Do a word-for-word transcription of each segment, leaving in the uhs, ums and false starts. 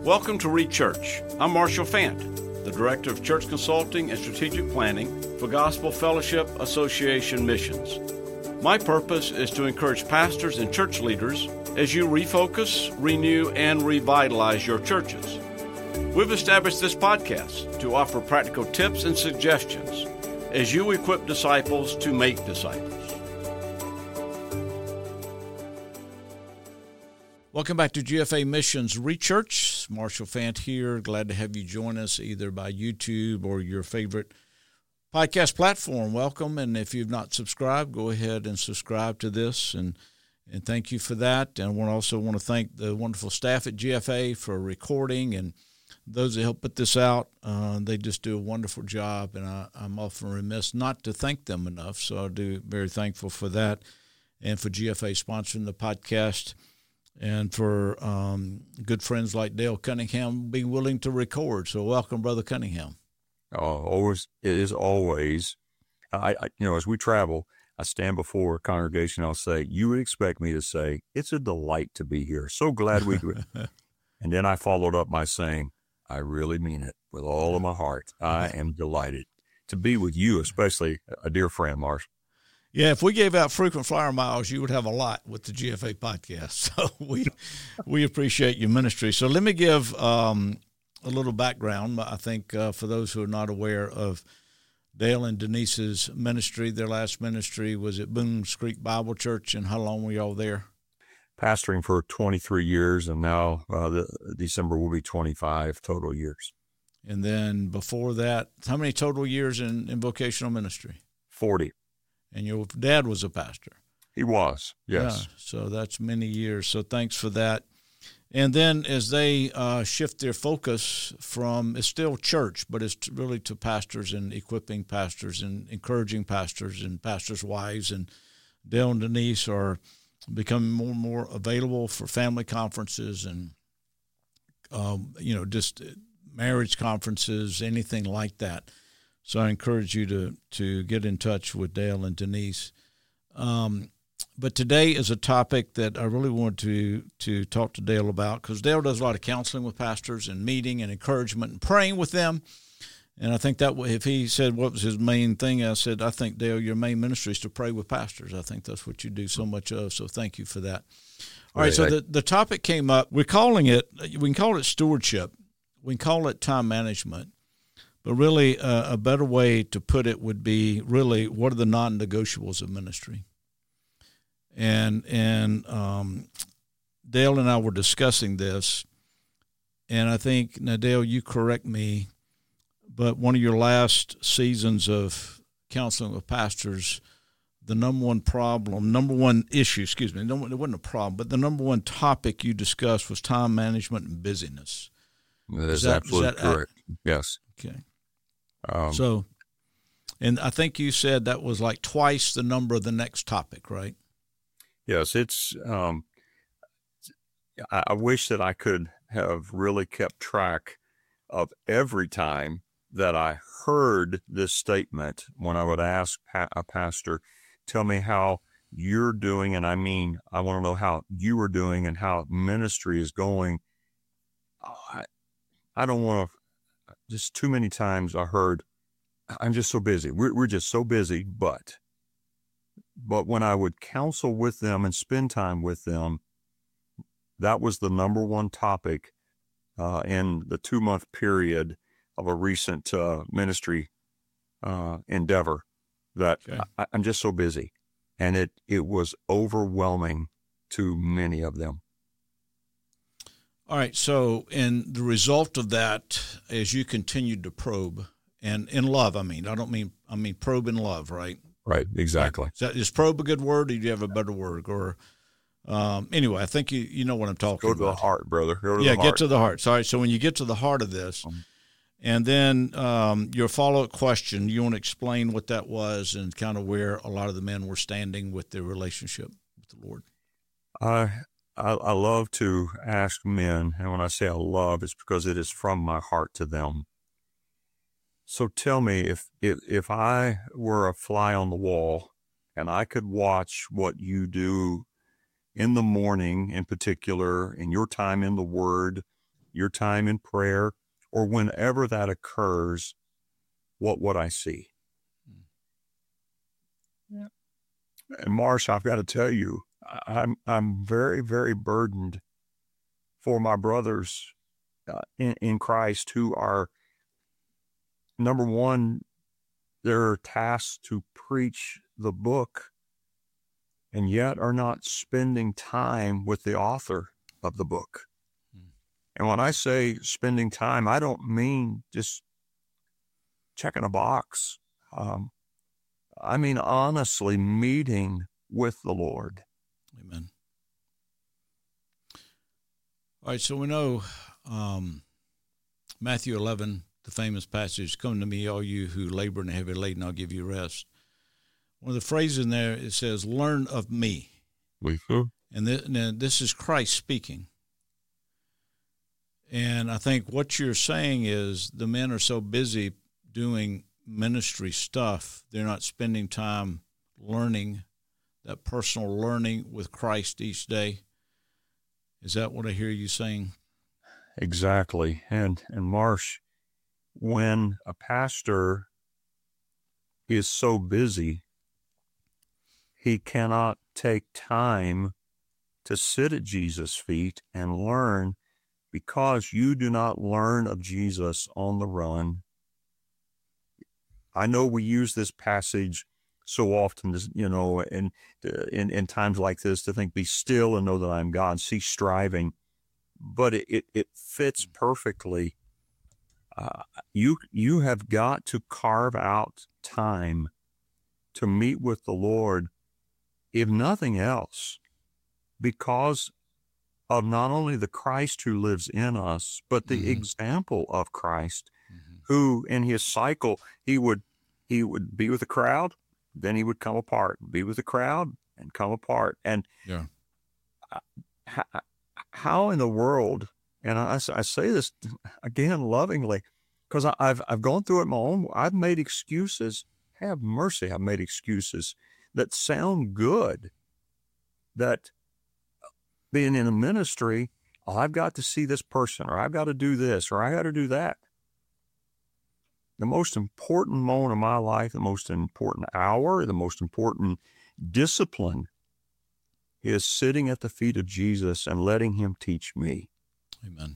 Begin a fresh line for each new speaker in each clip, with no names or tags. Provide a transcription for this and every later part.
Welcome to Reach Church. I'm Marshall Fant, the Director of Church Consulting and Strategic Planning for Gospel Fellowship Association Missions. My purpose is to encourage pastors and church leaders as you refocus, renew, and revitalize your churches. We've established this podcast to offer practical tips and suggestions as you equip disciples to make disciples. Welcome back to G F A Missions Reach Church. Marshall Fant here. Glad to have you join us either by YouTube or your favorite podcast platform. Welcome, and if you've not subscribed, go ahead and subscribe to this, and and thank you for that. And I also want to thank the wonderful staff at G F A for recording, and those that help put this out. Uh, they just do a wonderful job, and I, I'm often remiss not to thank them enough, so I do very thankful for that, and for G F A sponsoring the podcast, and for um, good friends like Dale Cunningham being willing to record. So welcome, Brother Cunningham.
Oh, always, it is always, I, I, you know, as we travel, I stand before a congregation, I'll say, you would expect me to say, it's a delight to be here. So glad we could. And then I followed up by saying, I really mean it with all of my heart. I am delighted to be with you, especially a dear friend, Marsh.
Yeah, if we gave out frequent flyer miles, you would have a lot with the G F A podcast. So we we appreciate your ministry. So let me give um, a little background. I think uh, for those who are not aware of Dale and Denise's ministry, their last ministry was at Boone's Creek Bible Church. And how long were y'all there?
Pastoring for twenty-three years, and now uh, the, December will be twenty-five total years.
And then before that, how many total years in, in vocational ministry?
forty.
And your dad was a pastor.
He was, yes.
Yeah, so that's many years. So thanks for that. And then as they uh, shift their focus from, it's still church, but it's really to pastors and equipping pastors and encouraging pastors and pastors' wives. And Dale and Denise are becoming more and more available for family conferences and, um, you know, just marriage conferences, anything like that. So I encourage you to to get in touch with Dale and Denise. Um, but today is a topic that I really want to to talk to Dale about, because Dale does a lot of counseling with pastors and meeting and encouragement and praying with them. And I think that if he said what was his main thing, I said, I think, Dale, your main ministry is to pray with pastors. I think that's what you do so much of, so thank you for that. All right, right so I, the, the topic came up. We're calling it, we can call it stewardship. We can call it time management. But really, uh, a better way to put it would be really, what are the non-negotiables of ministry? And and um, Dale and I were discussing this, and I think, now, Dale, you correct me, but one of your last seasons of counseling with pastors, the number one problem, number one issue, excuse me, it wasn't a problem, but the number one topic you discussed was time management and busyness.
That is, is that, absolutely is that correct. Ac- yes.
Okay.
Um,
so, and I think you said that was like twice the number of the next topic, right?
Yes, it's, um, I, I wish that I could have really kept track of every time that I heard this statement when I would ask pa- a pastor, tell me how you're doing, and I mean, I want to know how you are doing and how ministry is going. I, I don't want to, just too many times I heard, I'm just so busy. We're, we're just so busy, but, but when I would counsel with them and spend time with them, that was the number one topic uh, in the two month period of a recent uh, ministry uh, endeavor, that okay. I, I'm just so busy. And it, it was overwhelming to many of them.
All right, so in the result of that, as you continued to probe, and in love, I mean, I don't mean, I mean probe in love, right?
Right, exactly.
Is, that, is probe a good word, or do you have a better word? Or um, anyway, I think you you know what I'm talking about.
Go to about. the heart, brother. Go to
yeah,
the heart.
get to the heart. Sorry, so when you get to the heart of this, um, and then um, your follow-up question, you want to explain what that was and kind of where a lot of the men were standing with their relationship with the Lord.
Uh I, I love to ask men, and when I say I love, it's because it is from my heart to them. So tell me, if, if if I were a fly on the wall and I could watch what you do in the morning in particular, in your time in the Word, your time in prayer, or whenever that occurs, what would I see? Yeah. And Marsh, I've got to tell you, I'm I'm very, very burdened for my brothers uh, in, in Christ who are, number one, they're tasked to preach the book and yet are not spending time with the author of the book. Hmm. And when I say spending time, I don't mean just checking a box. Um, I mean, honestly, meeting with the Lord.
Amen. All right, so we know um, Matthew eleven, the famous passage, "Come to me, all you who labor and are heavy laden, I'll give you rest." One of the phrases in there, it says, "Learn of me."
Mm-hmm.
And, th- and this is Christ speaking. And I think what you're saying is the men are so busy doing ministry stuff, they're not spending time learning, that personal learning with Christ each day. Is that what I hear you saying?
Exactly. And, and Marsh, when a pastor is so busy, he cannot take time to sit at Jesus' feet and learn, because you do not learn of Jesus on the run. I know we use this passage so often, you know, in, in, in times like this, to think, be still and know that I am God, cease striving. But it, it, it fits perfectly. Uh, you, you have got to carve out time to meet with the Lord, if nothing else, because of not only the Christ who lives in us, but the mm-hmm. example of Christ, mm-hmm. who in his cycle, he would, he would be with the crowd, then he would come apart, be with the crowd and come apart. And
yeah.
how, how in the world, and I, I say this again, lovingly, because I've, I've gone through it my own, I've made excuses, have mercy, I've made excuses that sound good, that being in a ministry, oh, I've got to see this person, or I've got to do this, or I got to do that. The most important moment of my life, the most important hour, the most important discipline is sitting at the feet of Jesus and letting him teach me.
Amen.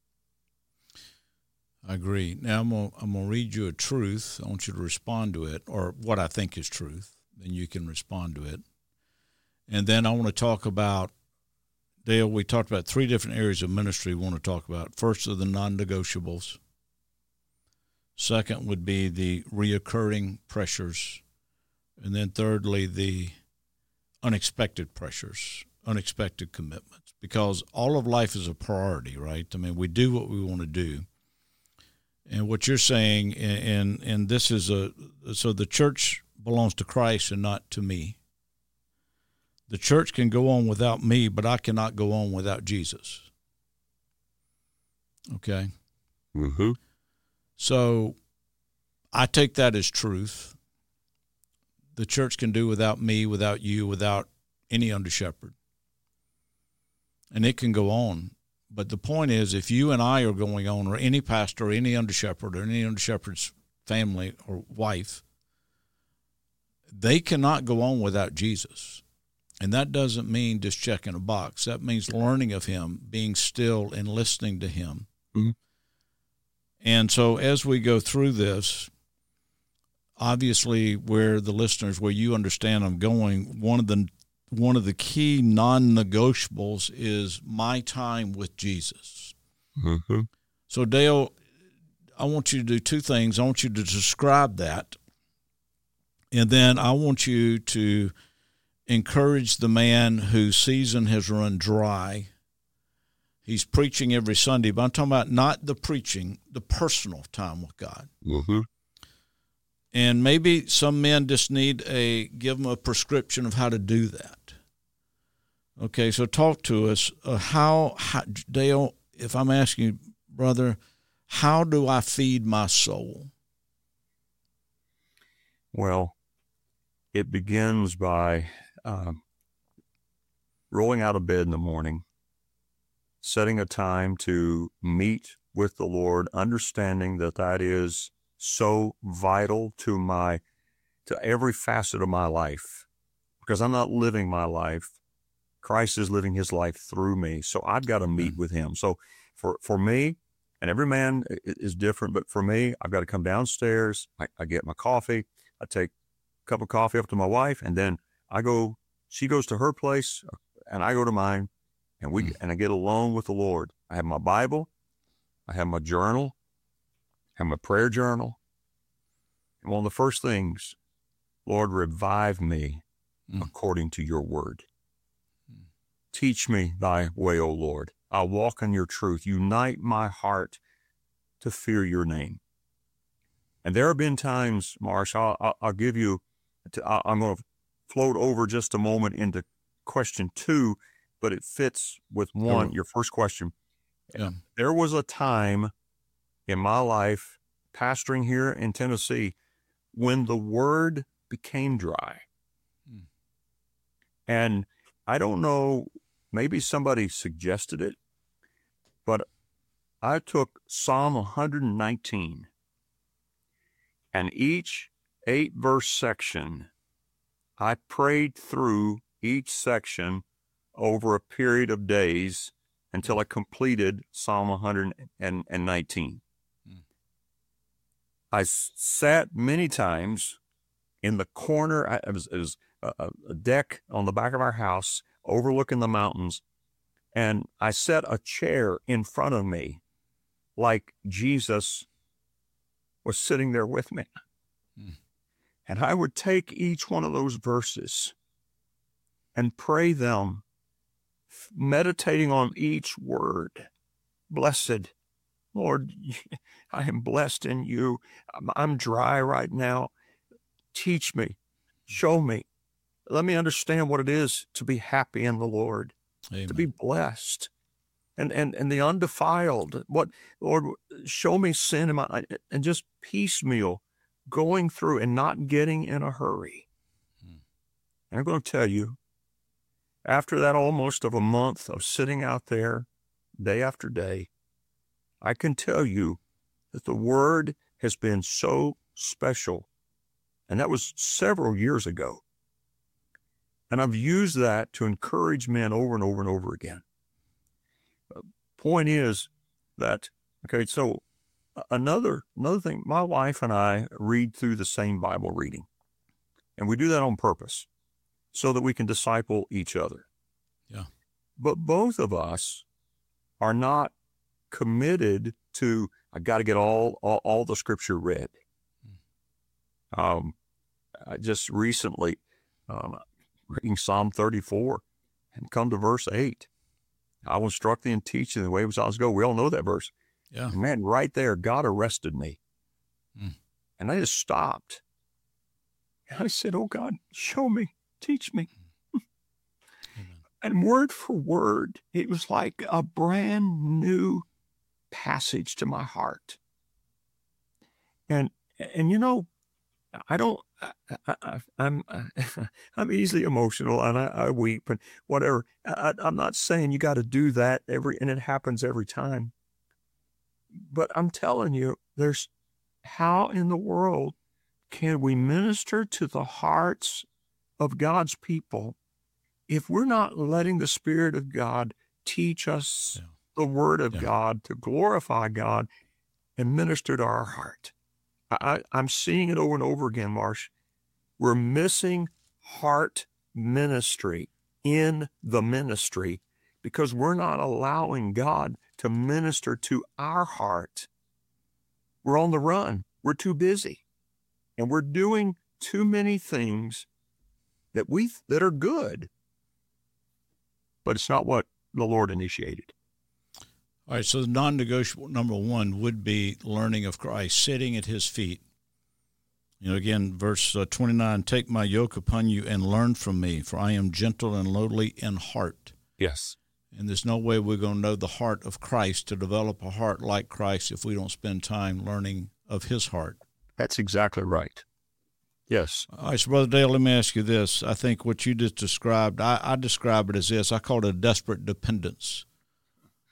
I agree. Now I'm going I'm going to read you a truth. I want you to respond to it, or what I think is truth. Then you can respond to it. And then I want to talk about, Dale, we talked about three different areas of ministry we want to talk about. First are the non-negotiables. Second would be the reoccurring pressures. And then thirdly, the unexpected pressures, unexpected commitments. Because all of life is a priority, right? I mean, we do what we want to do. And what you're saying, and, and this is a, so the church belongs to Christ and not to me. The church can go on without me, but I cannot go on without Jesus. Okay?
Mm-hmm.
So I take that as truth. The church can do without me, without you, without any under-shepherd. And it can go on. But the point is, if you and I are going on, or any pastor, or any under-shepherd, or any under-shepherd's family or wife, they cannot go on without Jesus. And that doesn't mean just checking a box. That means learning of him, being still and listening to him.
Mm-hmm.
And so as we go through this, obviously where the listeners, where you understand I'm going, one of the one of the key non-negotiables is my time with Jesus.
Mm-hmm.
So Dale, I want you to do two things. I want you to describe that, and then I want you to encourage the man whose season has run dry. He's preaching every Sunday, but I'm talking about not the preaching, the personal time with God.
Mm-hmm.
And maybe some men just need a, give them a prescription of how to do that. Okay, so talk to us. Uh, how, how, Dale, if I'm asking you, brother, how do I feed my soul?
Well, it begins by uh, rolling out of bed in the morning setting a time to meet with the Lord, understanding that that is so vital to my, to every facet of my life, because I'm not living my life. Christ is living his life through me. So I've got to meet with him. So for, for me, and every man is different, but for me, I've got to come downstairs. I, I get my coffee. I take a cup of coffee up to my wife, and then I go, she goes to her place and I go to mine, and we, mm. and I get alone with the Lord. I have my Bible. I have my journal. I have my prayer journal. And one of the first things, Lord, revive me mm. according to your word. Mm. Teach me thy way, O Lord. I'll walk in your truth. Unite my heart to fear your name. And there have been times, Marsh, I'll, I'll, I'll give you, I'm going to float over just a moment into question two, but it fits with one, oh. your first question. Yeah. There was a time in my life, pastoring here in Tennessee, when the word became dry. Hmm. And I don't know, maybe somebody suggested it, but I took Psalm one nineteen, and each eight verse section, I prayed through each section over a period of days until I completed Psalm one nineteen. Mm. I sat many times in the corner. I, it was, it was a, a deck on the back of our house overlooking the mountains, and I set a chair in front of me like Jesus was sitting there with me. Mm. And I would take each one of those verses and pray them, meditating on each word. Blessed, Lord, I am blessed in you. I'm dry right now. Teach me, show me. Let me understand what it is to be happy in the Lord, Amen. To be blessed and, and, and the undefiled. What, Lord, show me sin in my, and just piecemeal going through and not getting in a hurry. Hmm. And I'm going to tell you, after that almost of a month of sitting out there day after day, I can tell you that the word has been so special. And that was several years ago. And I've used that to encourage men over and over and over again. Point is that, okay, so another, another thing, my wife and I read through the same Bible reading. And we do that on purpose so that we can disciple each other. Yeah. But both of us are not committed to, I got to get all, all, all the scripture read. Mm. Um, I just recently, um, reading Psalm thirty-four and come to verse eight. I will instruct thee and teach thee the way which thou shalt go. We all know that verse. Yeah. And man, right there, God arrested me. Mm. And I just stopped. And I said, oh God, show me, teach me. And word for word, it was like a brand new passage to my heart. And, and you know, I don't, I, I, I'm, I'm easily emotional and I, I weep and whatever. I, I'm not saying you got to do that every, and it happens every time. But I'm telling you, there's, how in the world can we minister to the hearts of God's people if we're not letting the Spirit of God teach us yeah. the Word of yeah. God to glorify God and minister to our heart? I, I'm seeing it over and over again, Marsh. We're missing heart ministry in the ministry because we're not allowing God to minister to our heart. We're on the run. We're too busy. And we're doing too many things that we that are good, but it's not what the Lord initiated.
All right, so the non-negotiable number one would be learning of Christ, sitting at his feet. You know, again, verse uh, twenty-nine, take my yoke upon you and learn from me, for I am gentle and lowly in heart.
Yes.
And there's no way we're going to know the heart of Christ, to develop a heart like Christ, if we don't spend time learning of his heart.
That's exactly right. Yes.
All right, so Brother Dale, let me ask you this. I think what you just described, I, I describe it as this. I call it a desperate dependence.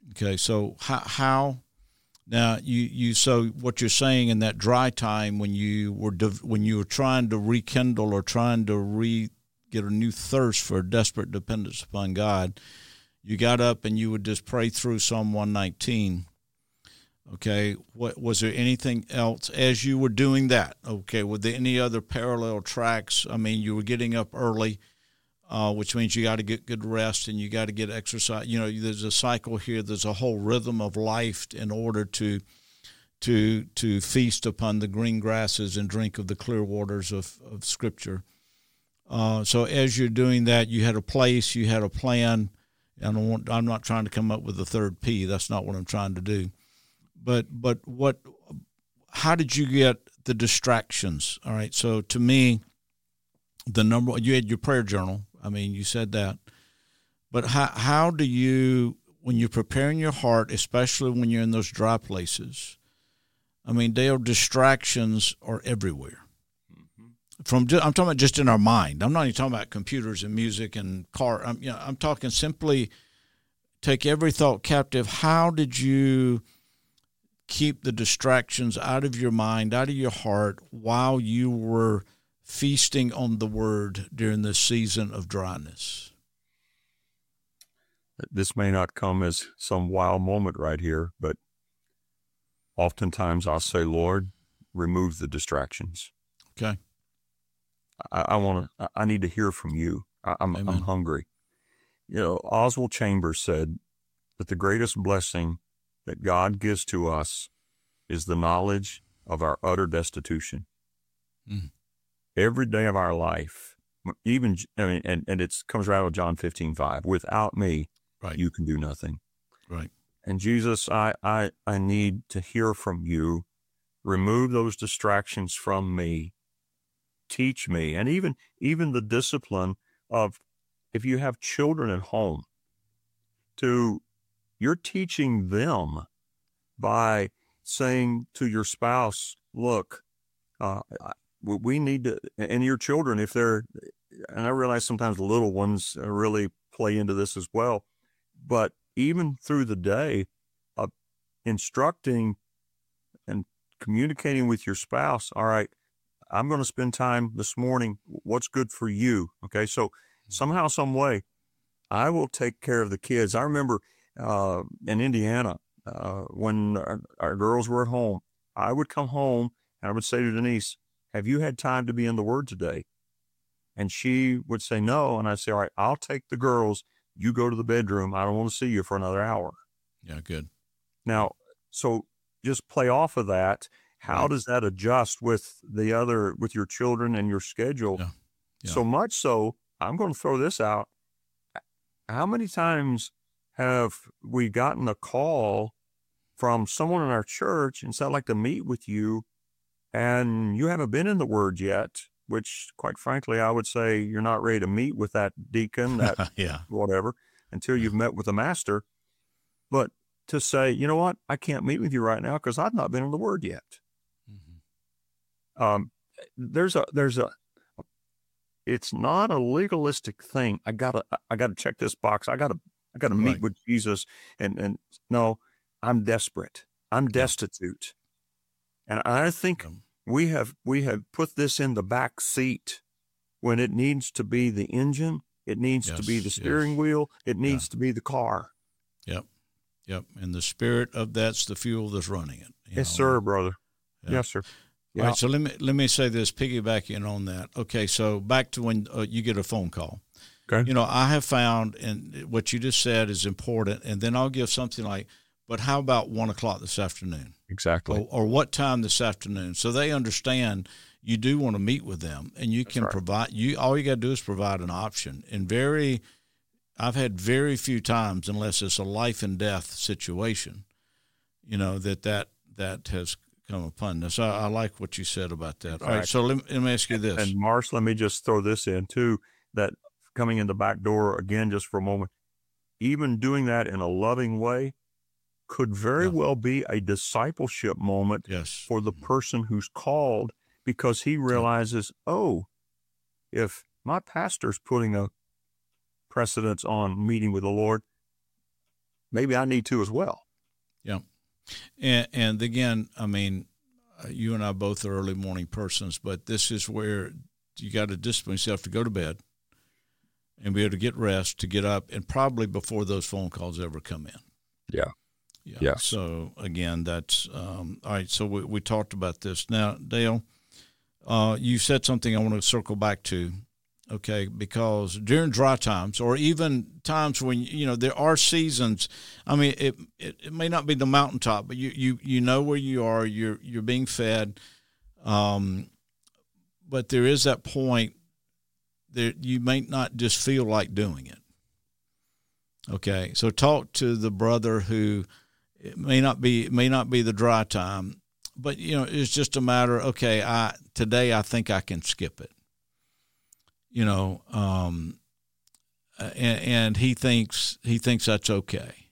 Okay, so how, how now you, you so what you're saying in that dry time when you were when you were trying to rekindle or trying to re get a new thirst for a desperate dependence upon God, you got up and you would just pray through Psalm one nineteen. Okay, what was there anything else as you were doing that? Okay, were there any other parallel tracks? I mean, you were getting up early, uh, which means you got to get good rest and you got to get exercise. You know, there's a cycle here. There's a whole rhythm of life in order to to to feast upon the green grasses and drink of the clear waters of, of Scripture. Uh, so as you're doing that, you had a place, you had a plan. I don't want, I'm not trying to come up with the third P. That's not what I'm trying to do. But but what? How did you get the distractions? All right. So to me, the number you had your prayer journal. I mean, you said that. But how how do you, when you're preparing your heart, especially when you're in those dry places? I mean, there are distractions are everywhere. Mm-hmm. From I'm talking about just in our mind. I'm not even talking about computers and music and car. I'm you know I'm talking simply take every thought captive. How did you keep the distractions out of your mind, out of your heart, while you were feasting on the Word during this season of dryness?
This may not come as some wow moment right here, but oftentimes I'll say, Lord, remove the distractions.
Okay.
I, I want to, I need to hear from you. I, I'm, I'm hungry. You know, Oswald Chambers said that the greatest blessing that God gives to us is the knowledge of our utter destitution. Mm. Every day of our life, even, I mean, and, and it comes right out of John fifteen five, without me, right, you can do nothing.
Right.
And Jesus, I, I, I need to hear from you. Remove those distractions from me. Teach me. And even, even the discipline of, if you have children at home, to, you're teaching them by saying to your spouse, look, uh, we need to, and your children, if they're, and I realize sometimes the little ones really play into this as well, but even through the day, uh, instructing and communicating with your spouse, all right, I'm going to spend time this morning. What's good for you? Okay. So somehow, some way, I will take care of the kids. I remember uh, in Indiana, uh, when our, our girls were at home, I would come home and I would say to Denise, have you had time to be in the Word today? And she would say no. And I'd say, all right, I'll take the girls. You go to the bedroom. I don't want to see you for another hour.
Yeah, good.
Now, so just play off of that. How right. does that adjust with the other, with your children and your schedule?
Yeah. Yeah.
So much so, I'm going to throw this out. How many times have we gotten a call from someone in our church and said, I'd like to meet with you, and you haven't been in the Word yet, which, quite frankly, I would say you're not ready to meet with that deacon, that
yeah.
whatever, until you've met with the master. But to say, you know what, I can't meet with you right now because I've not been in the Word yet. Mm-hmm. Um, there's a, there's a, it's not a legalistic thing. I gotta, I gotta check this box. I gotta, I gotta meet right. with Jesus. And, and no, I'm desperate. I'm destitute. Yeah. And I think um, we have, we have put this in the back seat when it needs to be the engine. It needs yes, to be the steering yes. wheel. It needs yeah. to be the car.
Yep. Yep. And the spirit of that's the fuel that's running it.
Yes, know? sir, brother. Yeah. Yes, sir.
Yeah. All right, so let me let me say this, piggybacking on that. Okay, so back to when uh, you get a phone call.
Okay.
You know, I have found, and what you just said is important, and then I'll give something like, but how about one o'clock this afternoon?
Exactly.
Or, or what time this afternoon? So they understand you do want to meet with them, and you can right. provide, you all you got to do is provide an option. And very, I've had very few times, unless it's a life and death situation, you know, that that, that has come upon this. I, I like what you said about that. All right, right so let me, let me ask you this.
And Marsh, let me just throw this in too, that coming in the back door again, just for a moment, even doing that in a loving way could very yeah. well be a discipleship moment
yes.
for the person who's called, because he realizes, yeah. oh, if my pastor's putting a precedence on meeting with the Lord, maybe I need to as well.
Yeah. And, and again, I mean, you and I both are early morning persons, but this is where you got to discipline yourself to go to bed and be able to get rest, to get up, and probably before those phone calls ever come in.
Yeah.
Yeah.
Yeah.
So again, that's um, all right. So we, we talked about this. Now, Dale, uh, you said something I want to circle back to. Okay, because during dry times, or even times when, you know, there are seasons. I mean, it it, it may not be the mountaintop, but you, you, you know where you are. You're you're being fed, um, but there is that point that you may not just feel like doing it. Okay, so talk to the brother who it may not be it may not be the dry time, but you know it's just a matter. Okay, I today I think I can skip it. You know, um, and, and he thinks he thinks that's okay.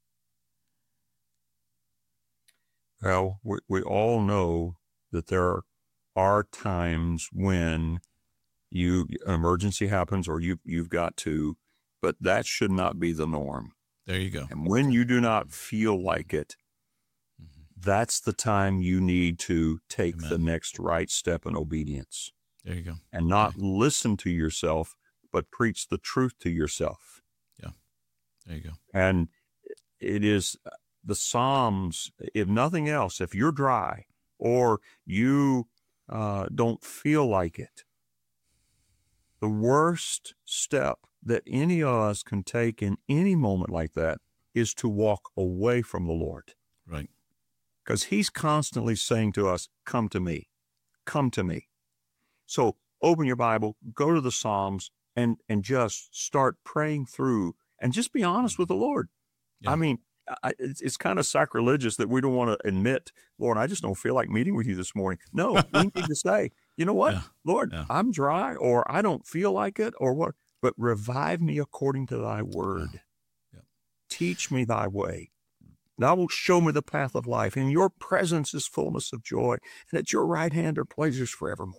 Well, we, we all know that there are times when you an emergency happens or you you've got to, but that should not be the norm.
There you go.
And when you do not feel like it, mm-hmm. that's the time you need to take Amen. The next right step in obedience.
There you go.
And not
okay.
listen to yourself, but preach the truth to yourself.
Yeah. There you go.
And it is the Psalms, if nothing else, if you're dry or you uh, don't feel like it, the worst step that any of us can take in any moment like that is to walk away from the Lord.
Right.
Because he's constantly saying to us, come to me, come to me. So open your Bible, go to the Psalms, and and just start praying through and just be honest with the Lord. Yeah. I mean, I, it's, it's kind of sacrilegious that we don't want to admit, Lord, I just don't feel like meeting with you this morning. No, we need to say, you know what, yeah. Lord, yeah. I'm dry, or I don't feel like it, or what, but revive me according to thy word. Yeah. Yeah. Teach me thy way. Thou wilt show me the path of life. In your presence is fullness of joy, and at your right hand are pleasures forevermore.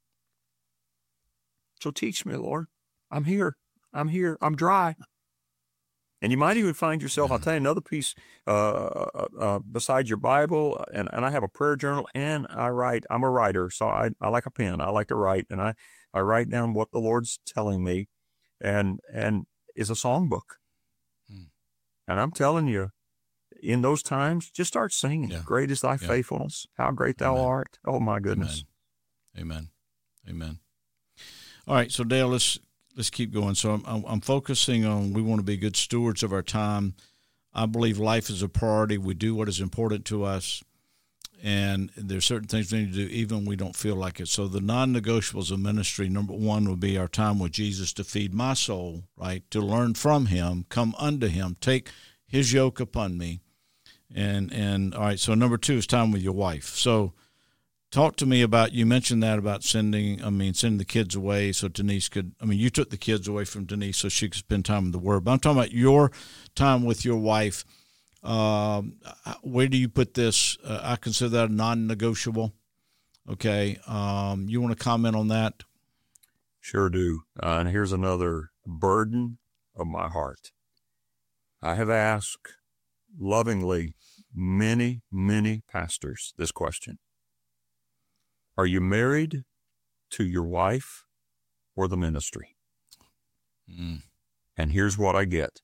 So teach me, Lord. I'm here. I'm here. I'm dry. And you might even find yourself, I'll tell you another piece, uh, uh, beside your Bible, and, and I have a prayer journal, and I write. I'm a writer, so I, I like a pen. I like to write, and I, I write down what the Lord's telling me, and and is a songbook. Hmm. And I'm telling you, in those times, just start singing. Yeah. Great is thy yeah. faithfulness. How great thou
Amen.
art. Oh, my goodness.
Amen. Amen. Amen. All right, so Dale, let's let's keep going. So I'm, I'm I'm focusing on we want to be good stewards of our time. I believe life is a priority. We do what is important to us, and there's certain things we need to do even when we don't feel like it. So the non-negotiables of ministry, number one would be our time with Jesus to feed my soul, right, to learn from him, come unto him, take his yoke upon me. And, and all right, so number two is time with your wife. So talk to me about, you mentioned that about sending, I mean, sending the kids away so Denise could, I mean, you took the kids away from Denise so she could spend time with the Word. But I'm talking about your time with your wife. Um, where do you put this? Uh, I consider that a non-negotiable. Okay. Um, you want to comment on that?
Sure do. Uh, and here's another burden of my heart. I have asked lovingly many, many pastors this question. Are you married to your wife or the ministry? Mm. And here's what I get.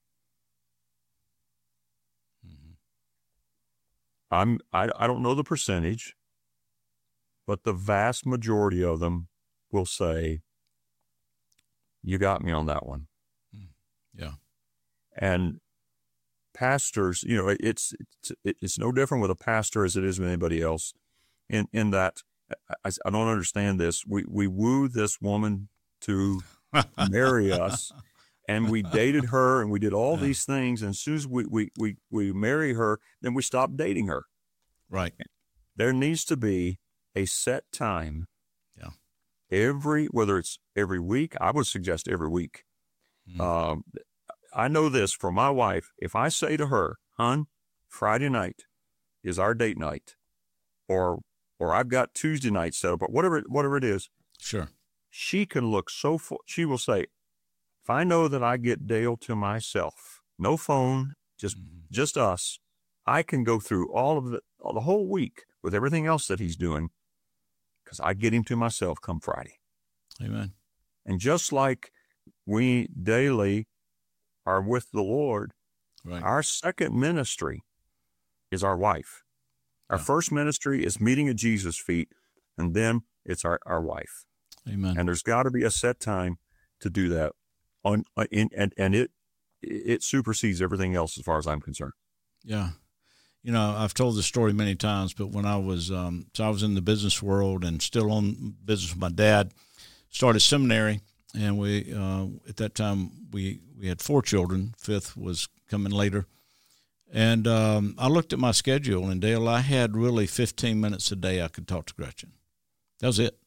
Mm-hmm. I'm, I, I don't know the percentage, but the vast majority of them will say, you got me on that one.
Mm. Yeah.
And pastors, you know, it's, it's, it's no different with a pastor as it is with anybody else in, in that I, I don't understand this. We we woo this woman to marry us, and we dated her, and we did all yeah. these things. And as soon as we, we, we, we marry her, then we stop dating her.
Right.
There needs to be a set time.
Yeah.
Every, whether it's every week, I would suggest every week. Mm. Um, I know this from my wife. If I say to her, hon, Friday night is our date night, or or I've got Tuesday night set up, but whatever, whatever it is.
Sure.
She can look so full. She will say, if I know that I get Dale to myself, no phone, just
Mm-hmm.
just us, I can go through all of the the whole week with everything else that he's doing, because I get him to myself come Friday.
Amen.
And just like we daily are with the Lord,
Right.
our second ministry is our wife. Our
Yeah.
first ministry is meeting at Jesus' feet, and then it's our, our wife.
Amen.
And there's got to be a set time to do that. On in, and and it it supersedes everything else as far as I'm concerned.
Yeah. You know, I've told this story many times, but when I was, um, so I was in the business world and still on business with my dad, started seminary, and we, uh, at that time, we, we had four children. Fifth was coming later. And um, I looked at my schedule, and Dale, I had really fifteen minutes a day I could talk to Gretchen. That was it.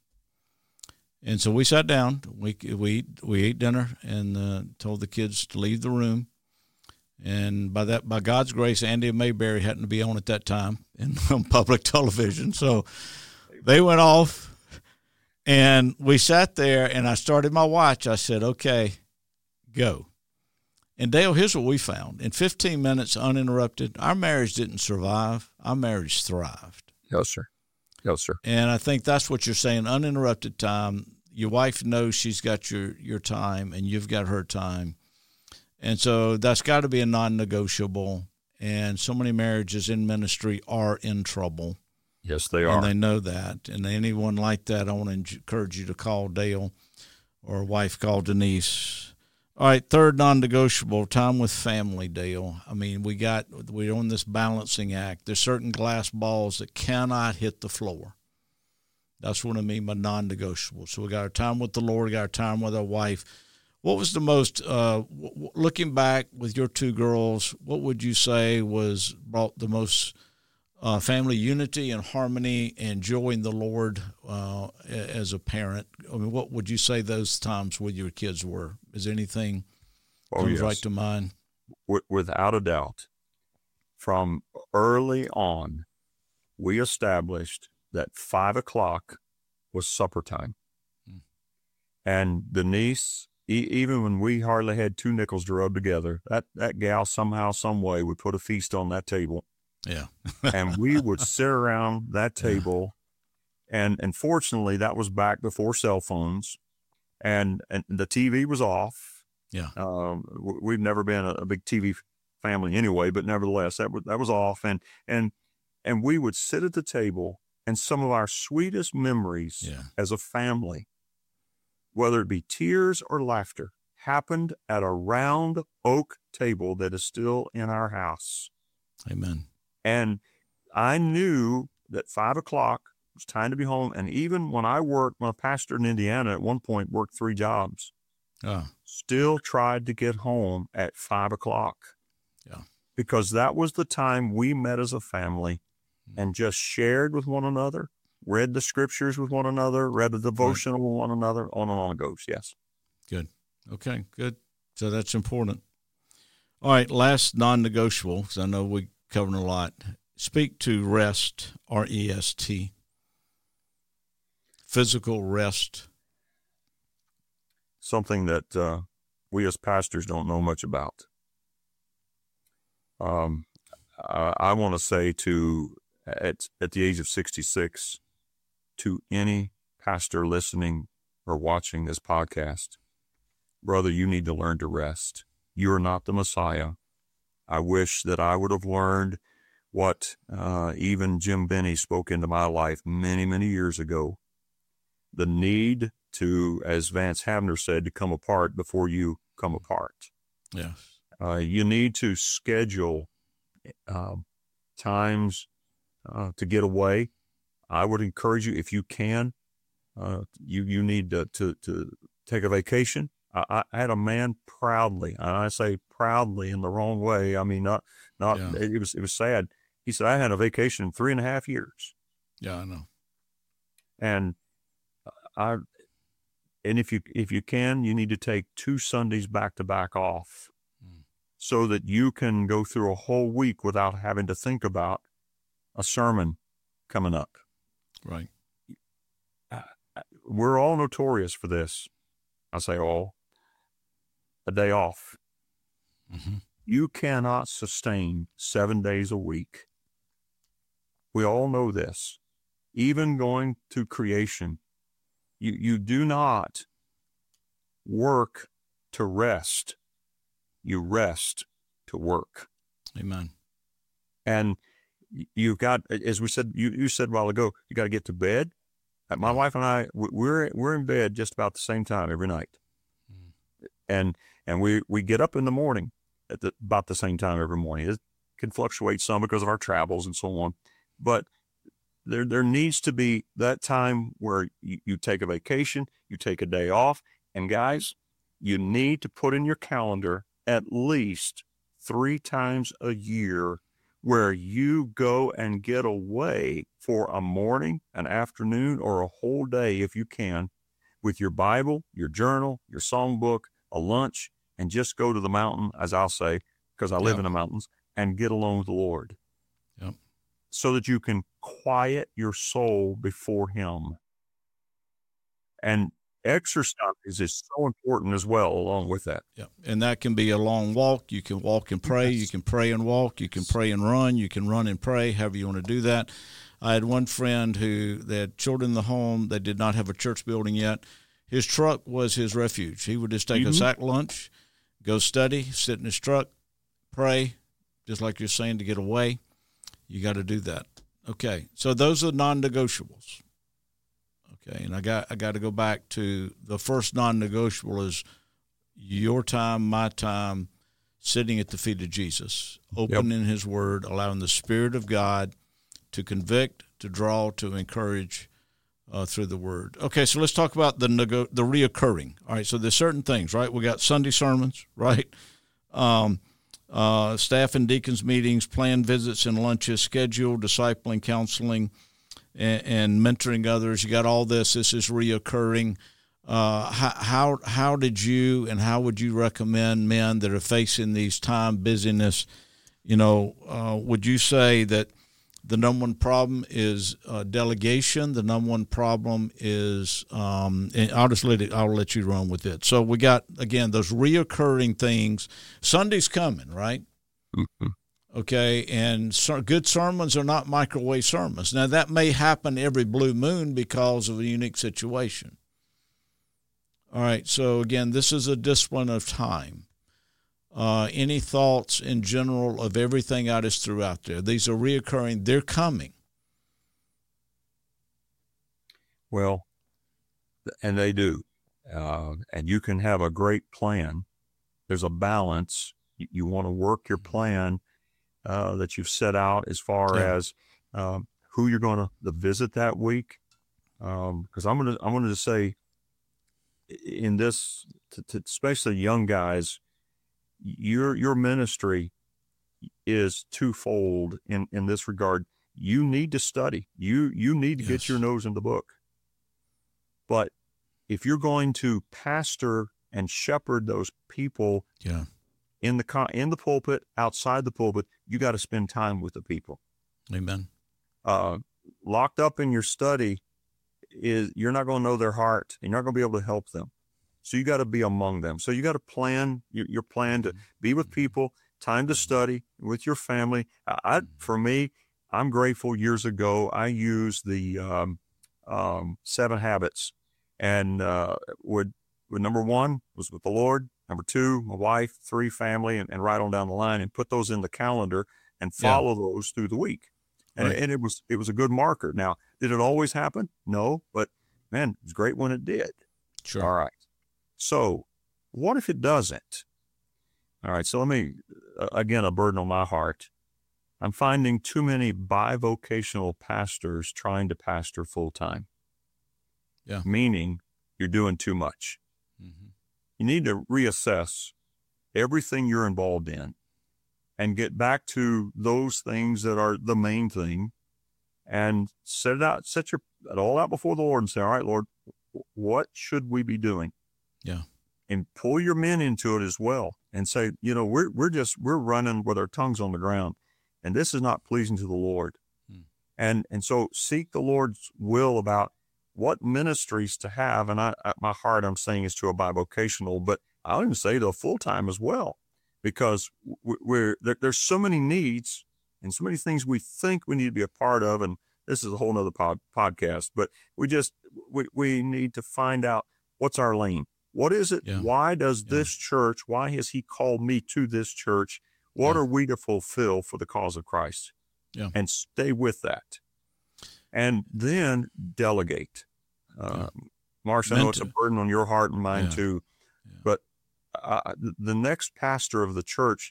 And so we sat down, we we we ate dinner, and uh, told the kids to leave the room. And by that, by God's grace, Andy and Mayberry happened to be on at that time in on public television. So they went off, and we sat there, and I started my watch. I said, okay, go. And Dale, here's what we found. In fifteen minutes, uninterrupted, our marriage didn't survive. Our marriage thrived.
Yes, sir. Yes, sir.
And I think that's what you're saying, uninterrupted time. Your wife knows she's got your, your time, and you've got her time. And so that's got to be a non-negotiable. And so many marriages in ministry are in trouble.
Yes, they are.
And they know that. And anyone like that, I want to encourage you to call Dale, or wife, call Denise. All right, third non-negotiable, time with family, Dale. I mean, we got, we're on this balancing act. There's certain glass balls that cannot hit the floor. That's what I mean by non-negotiable. So we got our time with the Lord, we got our time with our wife. What was the most, uh, w- looking back with your two girls, what would you say was brought the most uh, family unity and harmony and joy in the Lord uh, as a parent? I mean, what would you say those times with your kids were? Is there anything
Oh,
comes
yes.
right to mind?
W- without a doubt, from early on, we established that five o'clock was supper time. Hmm. And Denise, e- even when we hardly had two nickels to rub together, that, that gal somehow, some way would put a feast on that table.
Yeah.
And we would sit around that table. Yeah. And, and fortunately, that was back before cell phones, and, and the T V was off.
Yeah.
Um, we've never been a, a big T V family anyway, but nevertheless, that was, that was off. And, and, and we would sit at the table, and some of our sweetest memories
yeah.
as a family, whether it be tears or laughter, happened at a round oak table that is still in our house.
Amen.
And I knew that five o'clock was time to be home. And even when I worked, when I pastored in Indiana, at one point worked three jobs,
oh.
still tried to get home at five o'clock.
Yeah.
Because that was the time we met as a family and just shared with one another, read the scriptures with one another, read the devotional right. with one another, on and on it goes. Yes.
Good. Okay, good. So that's important. All right, last non-negotiable, because I know we covered a lot. Speak to rest, R E S T. Physical rest.
Something that uh, we as pastors don't know much about. Um, I, I want to say to, at, at the age of sixty-six, to any pastor listening or watching this podcast, brother, you need to learn to rest. You are not the Messiah. I wish that I would have learned what uh, even Jim Benny spoke into my life many, many years ago. The need to, as Vance Havner said, to come apart before you come apart.
Yes.
Uh, you need to schedule uh, times uh, to get away. I would encourage you, if you can, uh, you you need to, to, to take a vacation. I, I had a man proudly, and I say proudly in the wrong way. I mean, not not yeah. it, it was it was sad. He said, I had a vacation in three and a half years.
Yeah, I know.
And I and if you if you can, you need to take two Sundays back to back off, mm. so that you can go through a whole week without having to think about a sermon coming up.
Right.
We're all notorious for this. I say all. A day off.
Mm-hmm.
You cannot sustain seven days a week. We all know this. Even going to creation, you, you do not work to rest. You rest to work.
Amen.
And you've got, as we said, you, you said a while ago, you got to get to bed. My wife and I, we're we're in bed just about the same time every night, mm. and and we, we get up in the morning at the, about the same time every morning. It can fluctuate some because of our travels and so on, but there there needs to be that time where you, you take a vacation, you take a day off, and guys, you need to put in your calendar at least three times a year where you go and get away for a morning, an afternoon, or a whole day if you can, with your Bible, your journal, your songbook, a lunch, and just go to the mountain, as I'll say, because I live
Yep.
in the mountains, and get alone with the Lord.
Yep.
So that you can quiet your soul before Him. And exercise is so important as well along with that.
Yeah, and that can be a long walk. You can walk and pray.
Yes.
You can pray and walk. You can pray and run. You can run and pray, however you want to do that. I had one friend who they had children in the home. They did not have a church building yet. His truck was his refuge. He would just take mm-hmm. a sack lunch, go study, sit in his truck, pray, just like you're saying, to get away. You got to do that. Okay, so those are non-negotiables. Okay, and I got I got to go back to the first non-negotiable is your time, my time, sitting at the feet of Jesus, opening yep. His Word, allowing the Spirit of God to convict, to draw, to encourage uh, through the Word. Okay, so let's talk about the nego- the reoccurring. All right, so there's certain things, right? We got Sunday sermons, right? Um, uh, staff and deacons meetings, planned visits and lunches, scheduled discipling, counseling, and, and mentoring others. You got all this. This is reoccurring. Uh, how, how how did you and how would you recommend men that are facing these time busyness? You know, uh, would you say that the number one problem is uh, delegation? The number one problem is, um, and I'll just let it. I'll let you run with it. So we got again those reoccurring things. Sunday's coming, right?
Mm-hmm.
Okay, and so good sermons are not microwave sermons. Now, that may happen every blue moon because of a unique situation. All right, so again, this is a discipline of time. Uh, any thoughts in general of everything I just threw out there? These are reoccurring. They're coming.
Well, and they do. Uh, and you can have a great plan. There's a balance. You, you want to work your plan Uh, that you've set out as far yeah. as um, who you're going to visit that week, because um, I'm going to I'm going to say in this, to, to especially young guys, your your ministry is twofold in, in this regard. You need to study. You you need to yes. get your nose in the book. But if you're going to pastor and shepherd those people,
yeah.
in the in the pulpit, outside the pulpit, you got to spend time with the people.
Amen.
Uh, locked up in your study, is you're not going to know their heart, and you're not going to be able to help them. So you got to be among them. So you got to plan your, your plan to be with people, time to study with your family. I, for me, I'm grateful. Years ago, I used the um, um, seven habits, and uh, would, would number one was with the Lord. Number two, my wife, three, family, and, and right on down the line, and put those in the calendar and follow yeah. those through the week. And, right. and it was it was a good marker. Now, did it always happen? No, but man, it was great when it did.
Sure.
All right. So what if it doesn't? All right. So let me, uh, again, a burden on my heart. I'm finding too many bivocational pastors trying to pastor full time.
Yeah.
Meaning you're doing too much. Mm-hmm. You need to reassess everything you're involved in and get back to those things that are the main thing, and set it out, set your, it all out before the Lord and say, all right, Lord, what should we be doing?
Yeah.
And pull your men into it as well and say, you know, we're, we're just, we're running with our tongues on the ground, and this is not pleasing to the Lord. Hmm. And, and so seek the Lord's will about what ministries to have. And I, I, my heart, I'm saying, is to a bivocational, but I'll even say to a full-time as well, because we're there, there's so many needs and so many things we think we need to be a part of. And this is a whole nother pod, podcast, but we just, we, we need to find out what's our lane. What is it?
Yeah.
Why does
Yeah.
this church, why has he called me to this church? What
Yeah.
are we to fulfill for the cause of Christ?
Yeah.
And stay with that. And then delegate. Uh,
Yeah.
Marsh, I know it's a
Mentor.
burden on your heart and mine
Yeah.
too,
Yeah.
but uh, the next pastor of the church,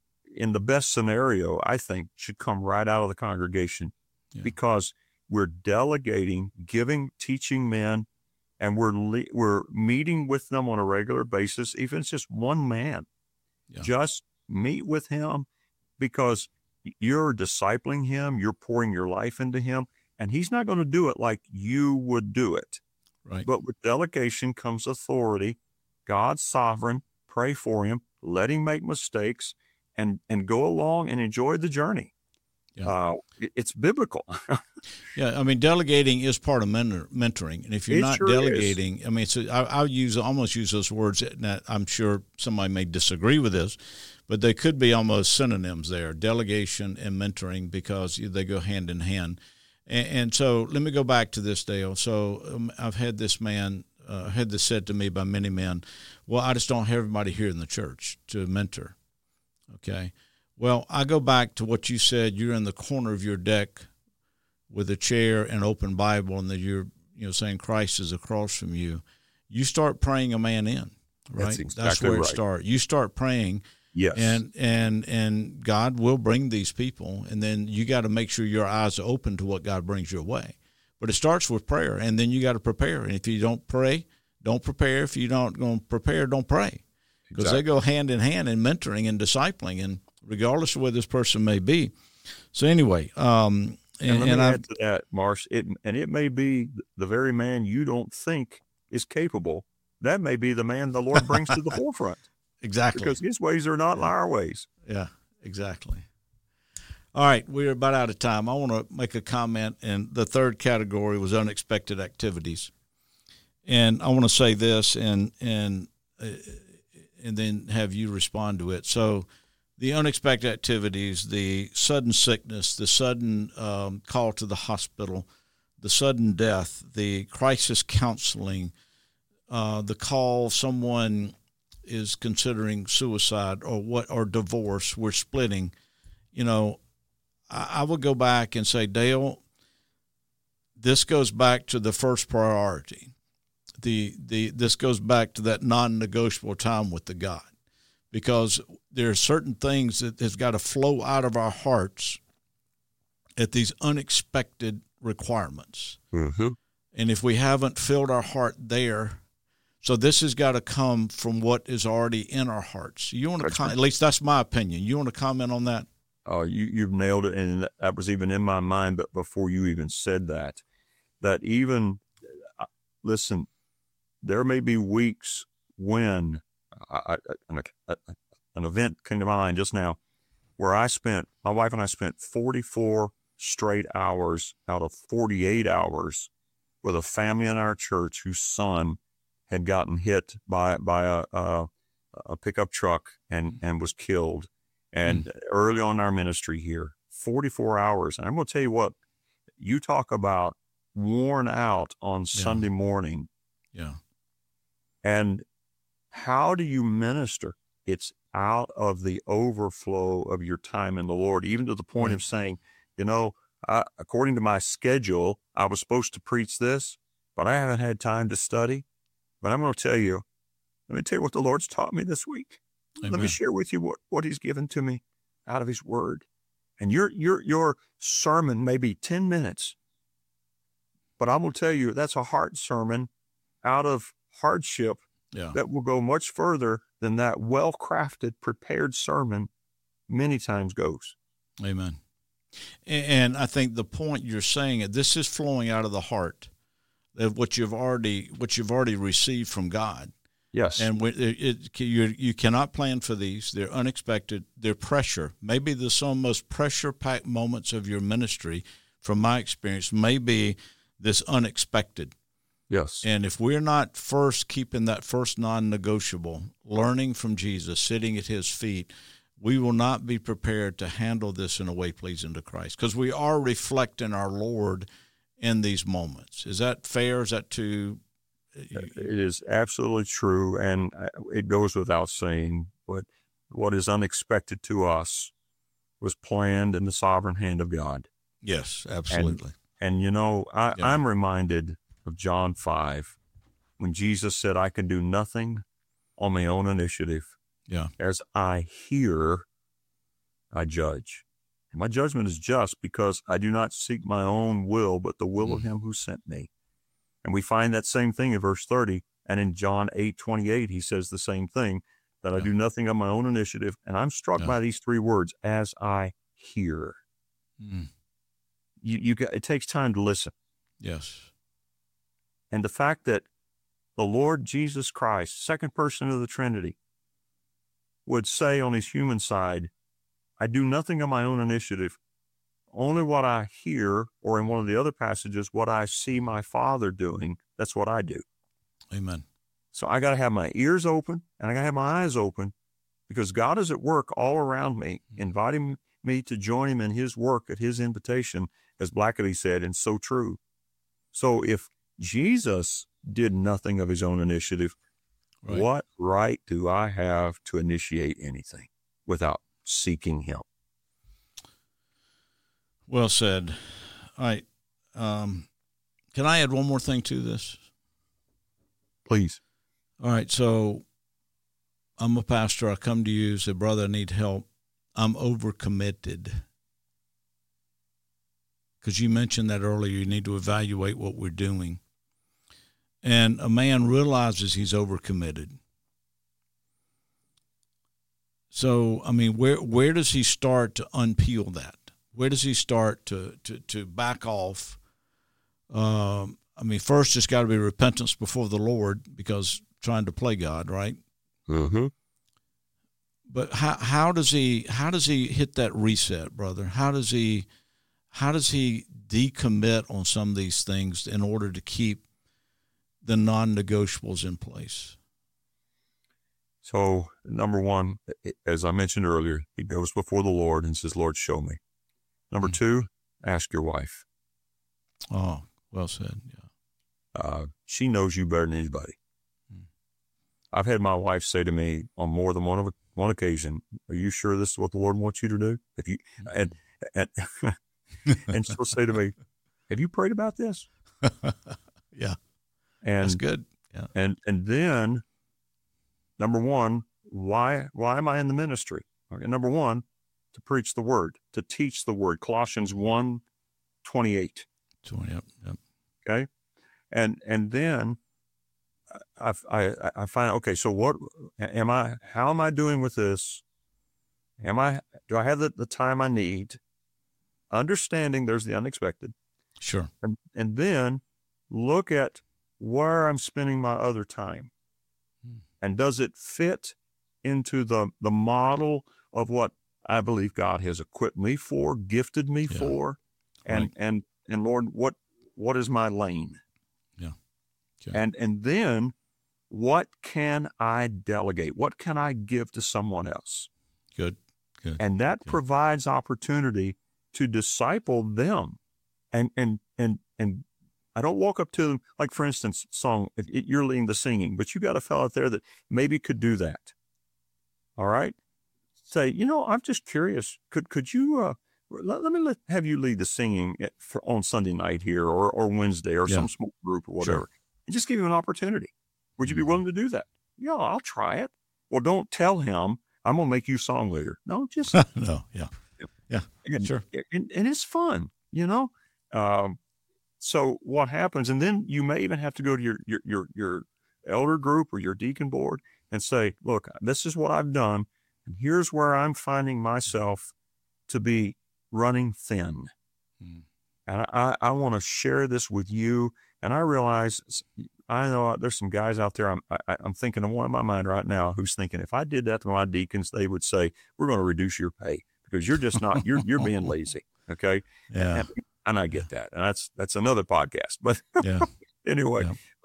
in the best scenario, I think, should come right out of the congregation,
Yeah.
because we're delegating, giving, teaching men, and we're le- we're meeting with them on a regular basis. Even if it's just one man,
Yeah.
just meet with him, because you're discipling him, you're pouring your life into him, and he's not going to do it like you would do it.
Right.
But with delegation comes authority. God's sovereign. Pray for him. Let him make mistakes, and and go along and enjoy the journey.
Yeah.
Uh, it, it's biblical.
Yeah, I mean, delegating is part of mentor, mentoring, and if you're
It
not
sure is.
delegating, I mean, so I, I'll use almost use those words. That I'm sure somebody may disagree with this, but they could be almost synonyms there: delegation and mentoring, because they go hand in hand. And, and so, let me go back to this, Dale. So, um, I've had this man, uh, had this said to me by many men. Well, I just don't have everybody here in the church to mentor. Okay. Well, I go back to what you said. You're in the corner of your deck with a chair and open Bible, and that you're, you know, saying Christ is across from you. You start praying a man in, right?
That's exactly
That's where it
right.
starts. You start praying,
Yes.
and and and God will bring these people, and then you got to make sure your eyes are open to what God brings your way. But it starts with prayer, and then you got to prepare. And if you don't pray, don't prepare. If you don't going to prepare, don't pray, because
Exactly.
they go hand in hand in mentoring and discipling, and regardless of where this person may be. So anyway, um,
and,
and,
let
and
me
I,
add to that, Marsh, it, and it may be the very man you don't think is capable. That may be the man the Lord brings to the forefront,
exactly,
because his ways are not our ways.
yeah, exactly. All right, we're about out of time. I want to make a comment, and the third category was unexpected activities, and I want to say this, and and uh, and then have you respond to it. So, the unexpected activities, the sudden sickness, the sudden um, call to the hospital, the sudden death, the crisis counseling, uh, the call someone is considering suicide or what, or divorce, we're splitting. You know, I, I would go back and say, Dale, this goes back to the first priority. The the this goes back to that non-negotiable time with the God. Because there are certain things that has got to flow out of our hearts at these unexpected requirements.
Mm-hmm.
And if we haven't filled our heart there, so this has got to come from what is already in our hearts. You want to, com-
right.
at least that's my opinion. You want to comment on that?
Oh, you, you've nailed it. And that was even in my mind, but before you even said that, that even, uh, listen, there may be weeks when I, I, an, a, an event came to mind just now where I spent, my wife and I spent forty-four straight hours out of forty-eight hours with a family in our church whose son had gotten hit by, by a, a, a pickup truck and, and was killed. And mm. early on in our ministry here, forty-four hours. And I'm going to tell you what, you talk about worn out on yeah. Sunday morning.
Yeah.
And how do you minister? It's out of the overflow of your time in the Lord, even to the point right. of saying, you know, I, according to my schedule, I was supposed to preach this, but I haven't had time to study. But I'm going to tell you, let me tell you what the Lord's taught me this week. Amen. Let me share with you what, what he's given to me out of his word. And your, your, your sermon may be ten minutes, but I'm going to tell you that's a heart sermon out of hardship. Yeah. That will go much further than that well-crafted, prepared sermon many times goes.
Amen. And I think the point you're saying, this is flowing out of the heart of what you've already what you've already received from God.
Yes.
And it, it, you you cannot plan for these. They're unexpected. They're pressure. Maybe the some most pressure-packed moments of your ministry, from my experience, may be this unexpected.
Yes.
And if we're not first keeping that first non-negotiable, learning from Jesus, sitting at his feet, we will not be prepared to handle this in a way pleasing to Christ, because we are reflecting our Lord in these moments. Is that fair? Is that too?
It is absolutely true, and it goes without saying, but what is unexpected to us was planned in the sovereign hand of God.
Yes, absolutely.
And, and you know, I,
Yeah.
I'm reminded of John five, when Jesus said, I can do nothing on my own initiative.
Yeah.
As I hear, I judge. And my judgment is just, because I do not seek my own will, but the will mm. of him who sent me. And we find that same thing in verse thirty. And in John eight twenty-eight, he says the same thing, that yeah. I do nothing on my own initiative. And I'm struck yeah. by these three words, as I hear. Mm. You, you got, it takes time to listen.
Yes.
And the fact that the Lord Jesus Christ, second person of the Trinity, would say on his human side, I do nothing on my own initiative. Only what I hear, or in one of the other passages, what I see my Father doing, that's what I do.
Amen.
So I got to have my ears open, and I got to have my eyes open, because God is at work all around me, inviting me to join him in his work at his invitation, as Blackaby said, and so true. So if Jesus did nothing of his own initiative, right. what right do I have to initiate anything without seeking him?
Well said. All right. Um, can I add one more thing to this?
Please.
All right. So I'm a pastor. I come to you, say, brother, I need help. I'm overcommitted. Because you mentioned that earlier, you need to evaluate what we're doing. And a man realizes he's overcommitted. So, I mean, where where does he start to unpeel that? Where does he start to to, to back off? Um, I mean, first it's got to be repentance before the Lord, because trying to play God, right?
Mm-hmm.
But how how does he how does he hit that reset, brother? How does he how does he decommit on some of these things in order to keep the non-negotiables in place?
So, number one, as I mentioned earlier, he goes before the Lord and says, Lord, show me. Number mm-hmm. two, ask your wife.
Oh, well said, yeah.
Uh, she knows you better than anybody. Mm. I've had my wife say to me on more than one of one occasion, are you sure this is what the Lord wants you to do? If you and and, and she'll say to me, have you prayed about this?
Yeah.
And
that's good. Yeah.
And and then number one, why why am I in the ministry? Okay, number one, to preach the word, to teach the word. Colossians one twenty-eight.
twenty, yep, yep.
Okay. And and then I, I I find, okay, so what am I, how am I doing with this? Am I, do I have the, the time I need? Understanding there's the unexpected.
Sure.
And, and then look at where I'm spending my other time. Hmm. And does it fit into the, the model of what I believe God has equipped me for, gifted me yeah. for? And, right. and, and Lord, what, what is my lane?
Yeah. Okay.
And, and then what can I delegate? What can I give to someone else?
Good. Good.
And that
Good.
provides opportunity to disciple them. And, and, and, and I don't walk up to them, like, for instance, song, it, it, you're leading the singing, but you got a fellow out there that maybe could do that. All right. Say, you know, I'm just curious. Could, could you, uh, let, let me let, have you lead the singing at, for, on Sunday night here or, or Wednesday or yeah. some small group or whatever, sure. and just give you an opportunity. Would you be willing to do that? Yeah, I'll try it. Well, don't tell him I'm going to make you song leader. No, just
no. Yeah. Yeah.
And,
sure.
And, and it's fun, you know? Um, so what happens, and then you may even have to go to your, your, your, your elder group or your deacon board and say, look, this is what I've done. And here's where I'm finding myself to be running thin. Hmm. And I, I want to share this with you. And I realize, I know there's some guys out there, I'm, I, I'm thinking of one in my mind right now who's thinking, if I did that to my deacons, they would say, we're going to reduce your pay because you're just not, you're, you're being lazy. Okay.
Yeah.
And, and I get that. And that's, that's another podcast, but
yeah.
anyway,
yeah.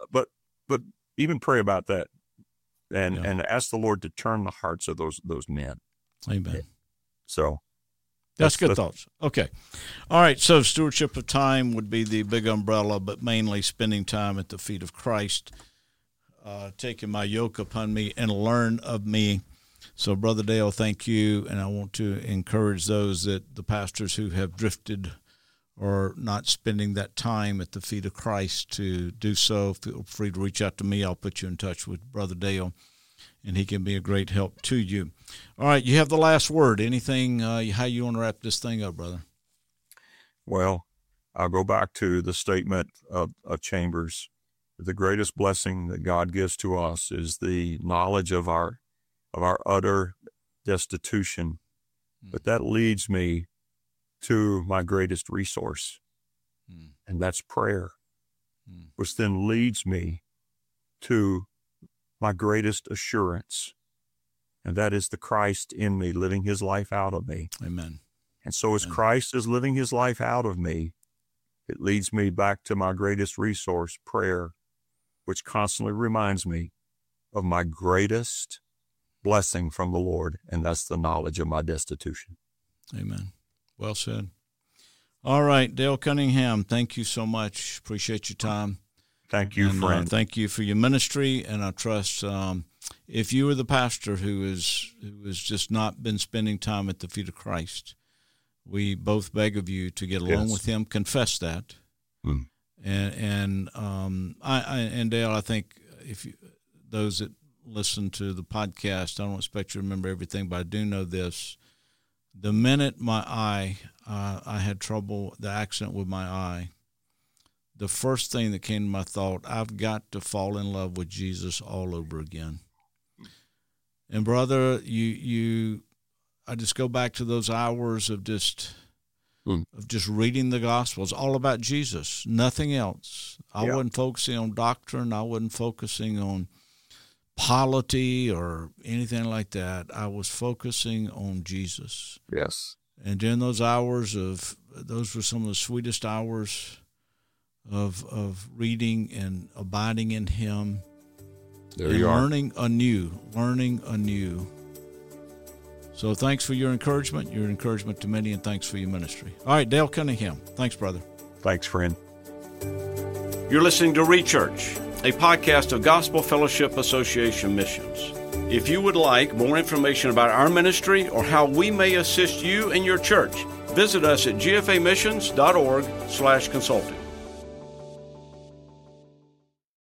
but but even pray about that, and
Yeah.
and ask the Lord to turn the hearts of those those men.
Amen.
So
that's, that's good
that's,
thoughts. Okay. All right. So stewardship of time would be the big umbrella, but mainly spending time at the feet of Christ, uh, taking my yoke upon me and learn of me. So, Brother Dale, thank you. And I want to encourage those that the pastors who have drifted or not spending that time at the feet of Christ to do so. Feel free to reach out to me. I'll put you in touch with Brother Dale, and he can be a great help to you. All right, you have the last word. Anything, uh, how you want to wrap this thing up, brother?
Well, I'll go back to the statement of, of Chambers. The greatest blessing that God gives to us is the knowledge of our of our utter destitution. Mm. But that leads me to my greatest resource, mm. and that's prayer, mm. which then leads me to my greatest assurance, and that is the Christ in me living his life out of me.
Amen.
And so as
Amen.
Christ is living his life out of me, it leads me back to my greatest resource, prayer, which constantly reminds me of my greatest blessing from the Lord, and that's the knowledge of my destitution.
Amen. Well said. All right, Dale Cunningham, thank you so much. Appreciate your time.
Thank you,
and,
friend.
Uh, thank you for your ministry, and I trust um, if you are the pastor who is who has just not been spending time at the feet of Christ, we both beg of you to get along
yes.
with him, confess that, mm. and and um, I, I and Dale, I think if you, those that listen to the podcast, I don't expect you to remember everything, but I do know this. The minute my eye, uh, I had trouble, the accident with my eye, the first thing that came to my thought, I've got to fall in love with Jesus all over again. And brother, you, you, I just go back to those hours of just, mm. of just reading the Gospels, all about Jesus, nothing else. I yeah. wasn't focusing on doctrine. I wasn't focusing on polity or anything like that. I was focusing on Jesus.
Yes.
And during those hours of, those were some of the sweetest hours of of reading and abiding in him.
There
and
you are.
Learning anew, learning anew. So thanks for your encouragement, your encouragement to many, and thanks for your ministry. All right, Dale Cunningham. Thanks, brother.
Thanks, friend.
You're listening to ReChurch, a podcast of Gospel Fellowship Association Missions. If you would like more information about our ministry or how we may assist you and your church, visit us at g f a missions dot org slash consulting.